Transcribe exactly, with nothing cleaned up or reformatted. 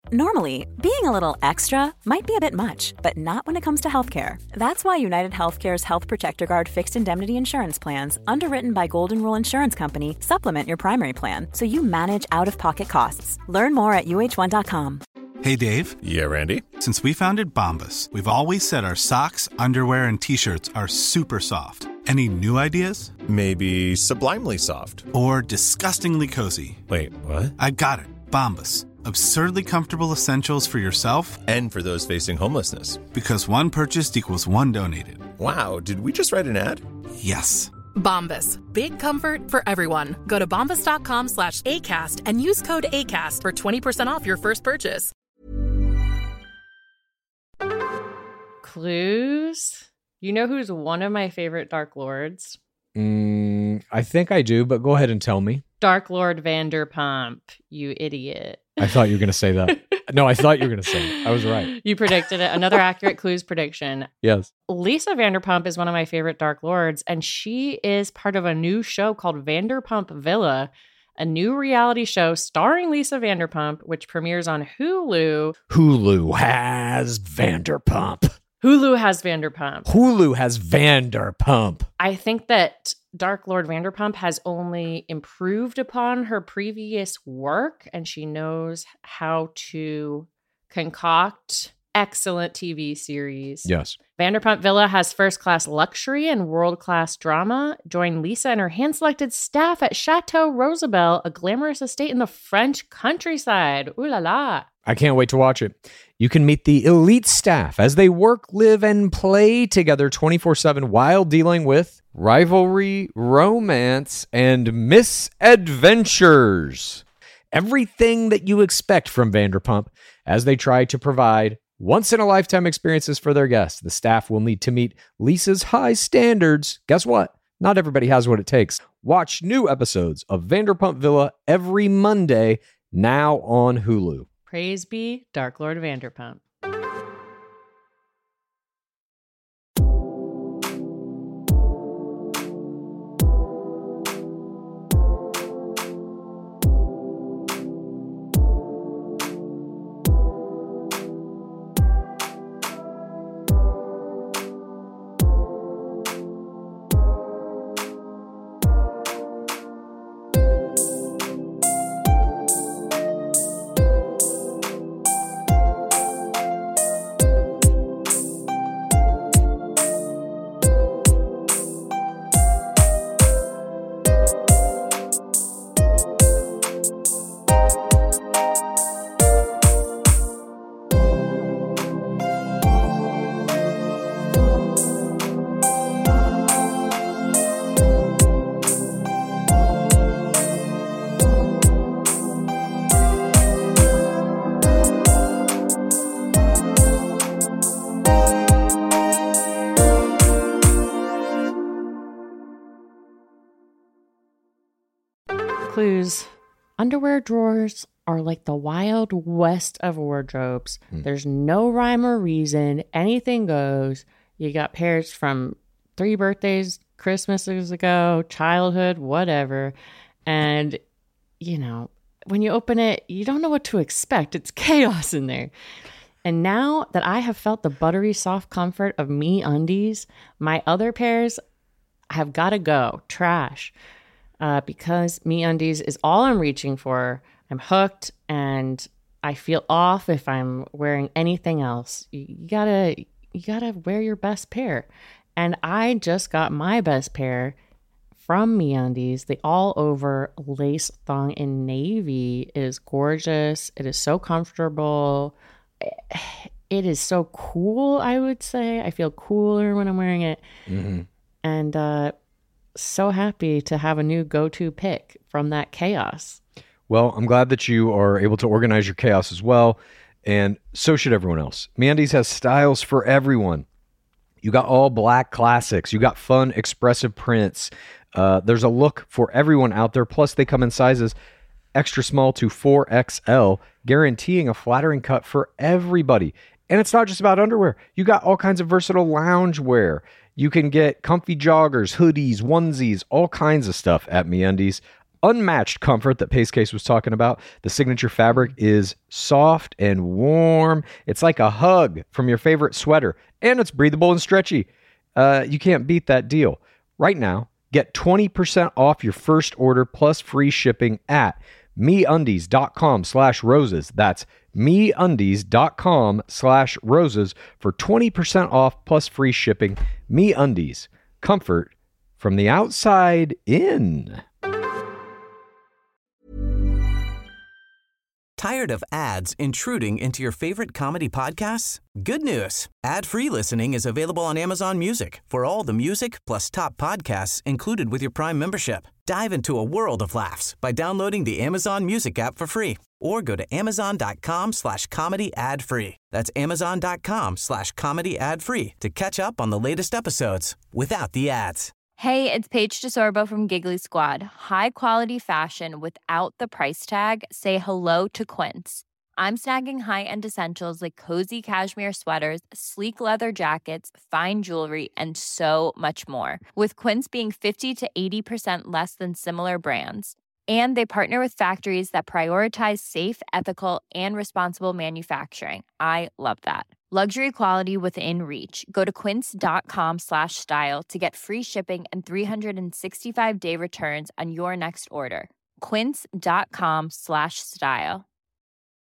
Normally, being a little extra might be a bit much, but not when it comes to healthcare. That's why United Healthcare's Health Protector Guard fixed indemnity insurance plans, underwritten by Golden Rule Insurance Company, supplement your primary plan so you manage out-of-pocket costs. Learn more at U H one dot com. Hey, Dave. Yeah, Randy. Since we founded Bombas, we've always said our socks, underwear, and T-shirts are super soft. Any new ideas? Maybe sublimely soft. Or disgustingly cozy. Wait, what? I got it. Bombas. Absurdly comfortable essentials for yourself and for those facing homelessness. Because one purchased equals one donated. Wow, did we just write an ad? Yes. Bombas. Big comfort for everyone. Go to bombas.com slash ACAST and use code ACAST for twenty percent off your first purchase. Clues? You know who's one of my favorite Dark Lords? Mm, I think I do, but go ahead and tell me. Dark Lord Vanderpump, you idiot. I thought you were going to say that. No, I thought you were going to say it. I was right. You predicted it. Another accurate Clues prediction. Yes. Lisa Vanderpump is one of my favorite Dark Lords, and she is part of a new show called Vanderpump Villa, a new reality show starring Lisa Vanderpump, which premieres on Hulu. Hulu has Vanderpump. Hulu has Vanderpump. Hulu has Vanderpump. I think that Dark Lord Vanderpump has only improved upon her previous work, and she knows how to concoct excellent T V series. Yes. Vanderpump Villa has first-class luxury and world-class drama. Join Lisa and her hand-selected staff at Chateau Rosabelle, a glamorous estate in the French countryside. Ooh la la. I can't wait to watch it. You can meet the elite staff as they work, live, and play together twenty-four seven while dealing with rivalry, romance, and misadventures. Everything that you expect from Vanderpump as they try to provide once-in-a-lifetime experiences for their guests. The staff will need to meet Lisa's high standards. Guess what? Not everybody has what it takes. Watch new episodes of Vanderpump Villa every Monday, now on Hulu. Praise be Dark Lord Vanderpump. Clues. Underwear drawers are like the wild west of wardrobes. Mm. There's no rhyme or reason. Anything goes. You got pairs from three birthdays, Christmases ago, childhood, whatever. And, you know, when you open it, you don't know what to expect. It's chaos in there. And now that I have felt the buttery soft comfort of MeUndies, my other pairs have got to go. Trash. Uh, because MeUndies is all I'm reaching for. I'm hooked, and I feel off if I'm wearing anything else. You, you gotta, you gotta wear your best pair. And I just got my best pair from MeUndies. The all-over lace thong in navy. It is gorgeous. It is so comfortable. It is so cool, I would say. I feel cooler when I'm wearing it. Mm-hmm. And, uh, so happy to have a new go-to pick from that chaos. Well, I'm glad that you are able to organize your chaos as well, and so should everyone else. MeUndies has styles for everyone. You got all black classics. You got fun, expressive prints. Uh, there's a look for everyone out there. Plus, they come in sizes extra small to four X L, guaranteeing a flattering cut for everybody. And it's not just about underwear. You got all kinds of versatile lounge wear. You can get comfy joggers, hoodies, onesies, all kinds of stuff at MeUndies. unmatched comfort that Pacecase was talking about. The signature fabric is soft and warm. It's like a hug from your favorite sweater, and it's breathable and stretchy. Uh, you can't beat that deal. Right now, get twenty percent off your first order plus free shipping at MeUndies.com slash roses. That's MeUndies.com slash roses for twenty percent off plus free shipping. MeUndies. Comfort from the outside in. Tired of ads intruding into your favorite comedy podcasts? Good news. Ad-free listening is available on Amazon Music for all the music plus top podcasts included with your Prime membership. Dive into a world of laughs by downloading the Amazon Music app for free or go to amazon.com slash comedy ad free. That's amazon.com slash comedy ad free to catch up on the latest episodes without the ads. Hey, it's Paige DeSorbo from Giggly Squad. High quality fashion without the price tag. Say hello to Quince. I'm snagging high-end essentials like cozy cashmere sweaters, sleek leather jackets, fine jewelry, and so much more. With Quince being fifty to eighty percent less than similar brands. And they partner with factories that prioritize safe, ethical, and responsible manufacturing. I love that. Luxury quality within reach. Go to quince.com slash style to get free shipping and three sixty-five day returns on your next order. Quince.com slash style.